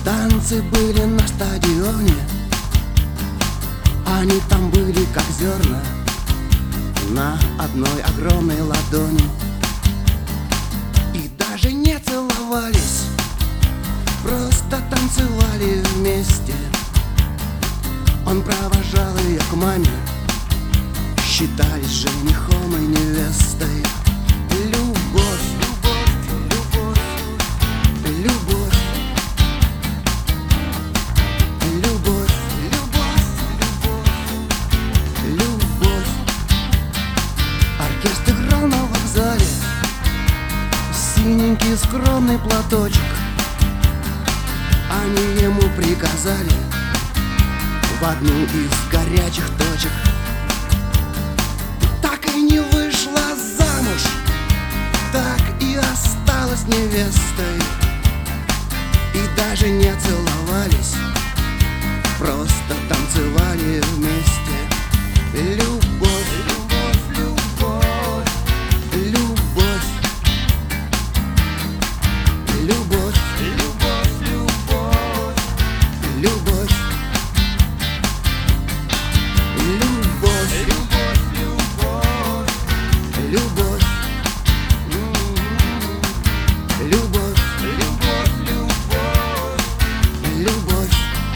Танцы были на стадионе, они там были как зерна на одной огромной ладони. И даже не целовались, просто танцевали вместе. Он провожал ее к маме, считались женихом и невестой. Любовь, любовь, любовь, любовь, любовь, любовь, любовь. Оркестр играл на вокзале, синенький скромный платочек. Они ему приказали в одну из горячих точек. Так и не вышла замуж, так и осталась невестой. И даже не целовались, просто танцевали вместе. Любовь, любовь, любовь, любовь, любовь, любовь, любовь, любовь. Любовь, любовь, любовь, любовь, любовь, любовь, любовь.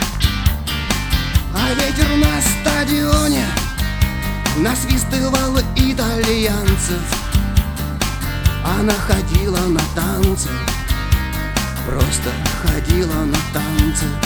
А ветер на стадионе насвистывал итальянцев. Она ходила на танцы, просто ходила на танцы.